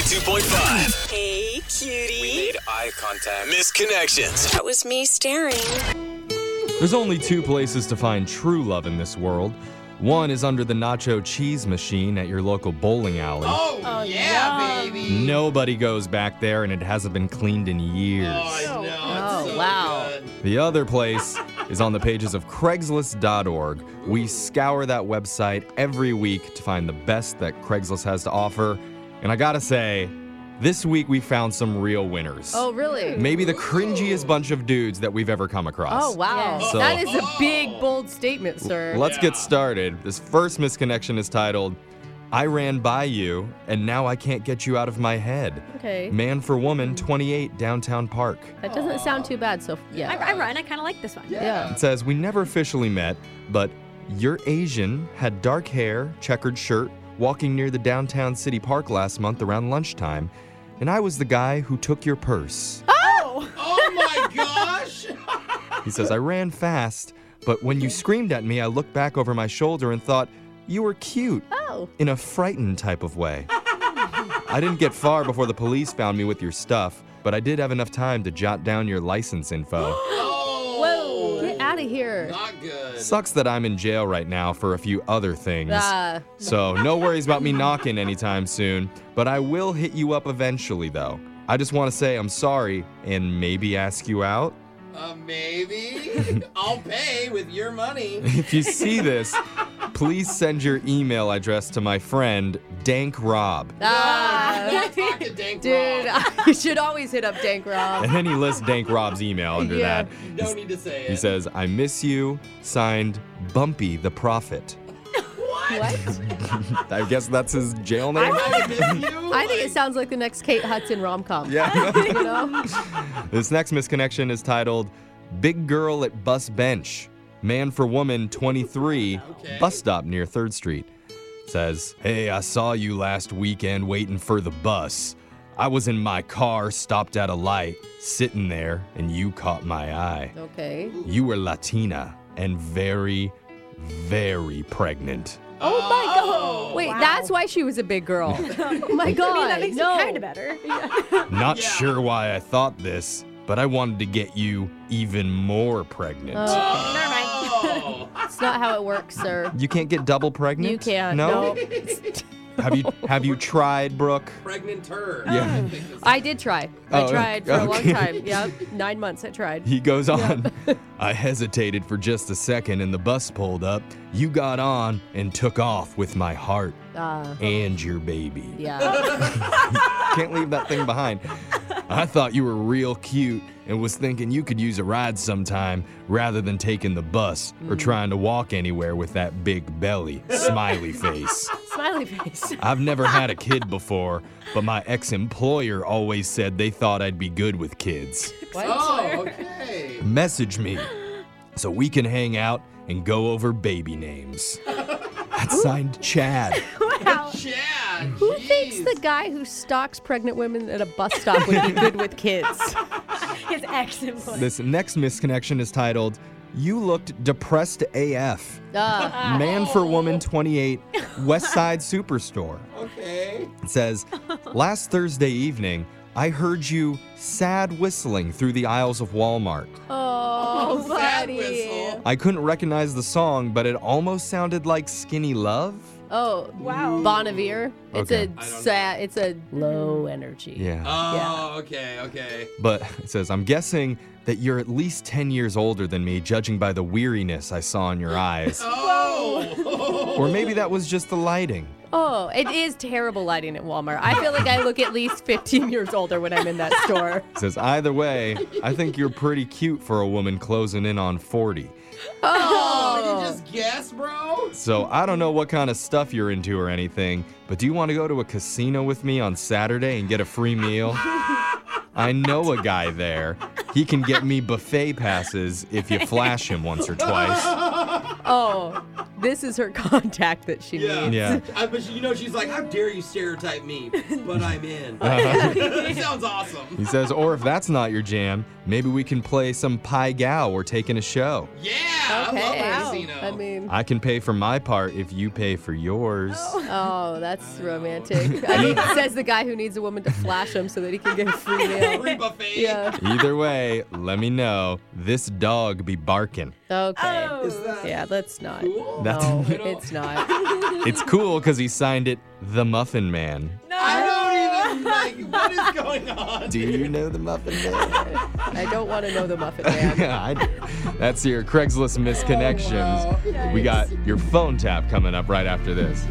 92.5. Hey, cutie. We made eye contact. Misconnections. That was me staring. There's only two places to find true love in this world. One is under the nacho cheese machine at your local bowling alley. Oh yeah, baby. Nobody goes back there, and it hasn't been cleaned in years. I know. Oh, It's so wow. good. The other place is on the pages of Craigslist.org. We scour that website every week to find the best that Craigslist has to offer. And I gotta say, this week we found some real winners. Oh, really? Maybe the cringiest bunch of dudes that we've ever come across. Oh, wow. So- That is a big, bold statement, sir. Let's get started. This first misconnection is titled, I ran by you, and now I can't get you out of my head. Okay. Man for woman, 28, downtown park. That doesn't sound too bad, so yeah. I run. I kind of like this one. Yeah. It says, we never officially met, but you're Asian, had dark hair, checkered shirt, walking near the downtown city park last month around lunchtime, and I was the guy who took your purse. Oh my gosh. He says, I ran fast, but when you screamed at me, I looked back over my shoulder and thought, you were cute. Oh. In a frightened type of way. I didn't get far before the police found me with your stuff, but I did have enough time to jot down your license info. Oh. Get out of here. Not good. Sucks that I'm in jail right now for a few other things. Ah. So no worries about me knocking anytime soon, but I will hit you up eventually though. I just want to say I'm sorry and maybe ask you out. Maybe. I'll pay with your money. If you see this, please send your email address to my friend, Dank Rob. Don't talk to Dank Dude, Rob. you should always hit up Dank Rob. And then he lists Dank Rob's email under Yeah. that. You don't need to say it. He says, I miss you, signed Bumpy the Prophet. What? I guess that's his jail name? I miss you. I think it sounds like the next Kate Hudson rom-com. Yeah. You know? This next misconnection is titled, Big Girl at Bus Bench. Man for woman, 23, Okay. bus stop near 3rd Street. Says, hey, I saw you last weekend waiting for the bus. I was in my car, stopped at a light, sitting there, and you caught my eye. Okay. You were Latina and very, very pregnant. Oh my god. Wait, that's why she was a big girl. Oh my god. I mean, that makes no. it kind of better. Not Yeah. sure why I thought this, but I wanted to get you even more pregnant. Never mind. Oh. That's not how it works, sir. You can't get double pregnant? You can't. No? Have you tried, Brooke? Pregnant turd. Yeah. I did try. I Oh, tried for a long okay. time. Yeah, 9 months I tried. He goes on. I hesitated for just a second and the bus pulled up. You got on and took off with my heart and your baby. Yeah. Can't leave that thing behind. I thought you were real cute and was thinking you could use a ride sometime rather than taking the bus or trying to walk anywhere with that big belly. Smiley face. Smiley face. I've never had a kid before, but my ex-employer always said they thought I'd be good with kids. Oh, okay. Message me so we can hang out and go over baby names. That's signed Chad. Wow. Chad. Who thinks the guy who stalks pregnant women at a bus stop would be good with kids? His ex-employee. This next misconnection is titled, You Looked Depressed AF. Man for woman 28, West Side Superstore. Okay. It says, last Thursday evening, I heard you sad whistling through the aisles of Walmart. Oh, Sad buddy. whistle. I couldn't recognize the song, but it almost sounded like Skinny Love. Oh, Wow. Bon Iver. It's Okay. a sad, it's a low energy. Yeah. Oh, okay. But it says, I'm guessing that you're at least 10 years older than me, judging by the weariness I saw in your eyes. Oh. Or maybe that was just the lighting. Oh, it is terrible lighting at Walmart. I feel like I look at least 15 years older when I'm in that store. It says, either way, I think you're pretty cute for a woman closing in on 40. Oh, you just guess, bro? So I don't know what kind of stuff you're into or anything, but do you want to go to a casino with me on Saturday and get a free meal? I know a guy there. He can get me buffet passes if you flash him once or twice. Oh, this is her contact that she needs. Yeah. But she's like, how dare you stereotype me? But I'm in. Uh-huh. That sounds awesome. He says, or if that's not your jam, maybe we can play some Pai Gow or take in a show. Yeah, Okay. I love casino. I mean, I can pay for my part if you pay for yours. oh, that's romantic. I mean, says the guy who needs a woman to flash him so that he can get a free meal. Free buffet. Yeah. Either way, let me know. This dog be barking. Okay. Is that Yeah, that's not. cool? That's No, it's not. It's cool because he signed it The Muffin Man. I don't even, what is going on? Do you know the Muffin Man? I don't want to know the Muffin Man. Yeah, I do. That's your Craigslist misconnections. wow. We got your phone tap coming up right after this.